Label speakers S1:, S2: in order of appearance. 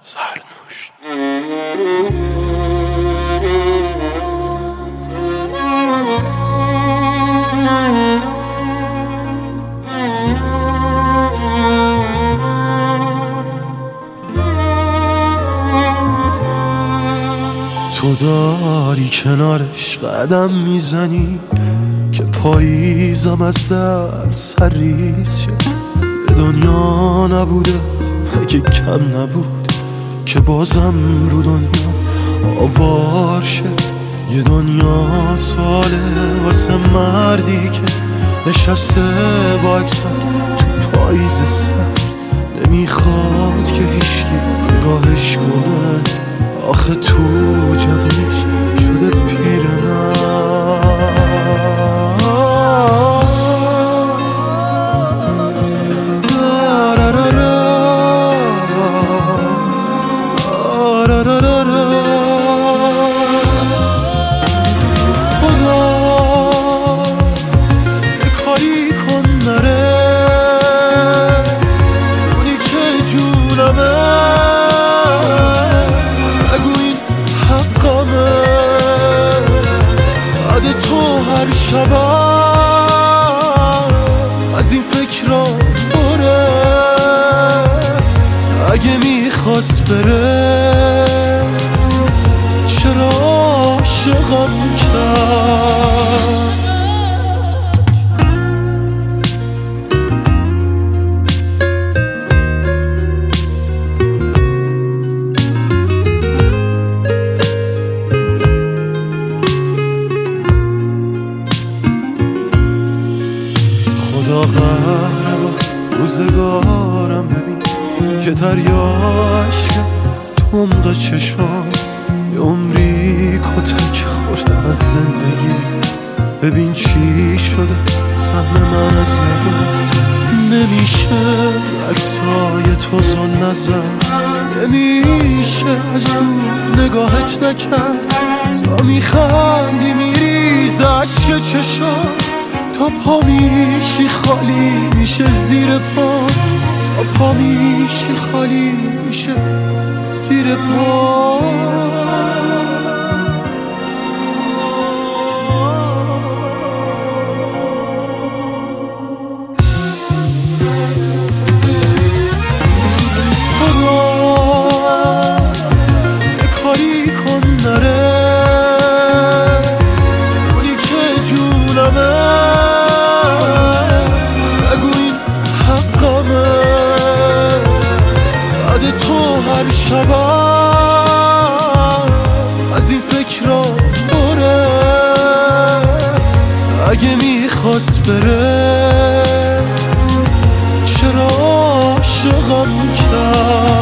S1: زرنوشت. تو داری کنارش قدم میزنی که پاییزم از در سریز شه. به دنیا نبوده اگه کم نبود که بازم رو دنیا آوار شه. یه دنیا ساله واسه مردی که نشسته با اکسات تو پاییز سرد، نمیخواد که هیچکی نگاهش کنه. آخه تو جوونیش شده پیرمرد. شبم از این فکرها بره، اگه میخواست بره چرا عاشقم کرد. خدا قهر با روزگارم ببین که دریاش تو عمق چشام. یه عمری کتک خوردم از زندگی، ببین چی شده سهم من از نگات. نمیشه عکسای تو زن نزد، نمیشه از دور نگاهت نکرد. تا میخندی میریزه عشق چشام، تا پا میشی خالی میشه زیر پا. تا پا میشی خالی میشه زیر پا. هر شبم از این فکرها بره، اگه میخواست بره چرا عاشقم کرد.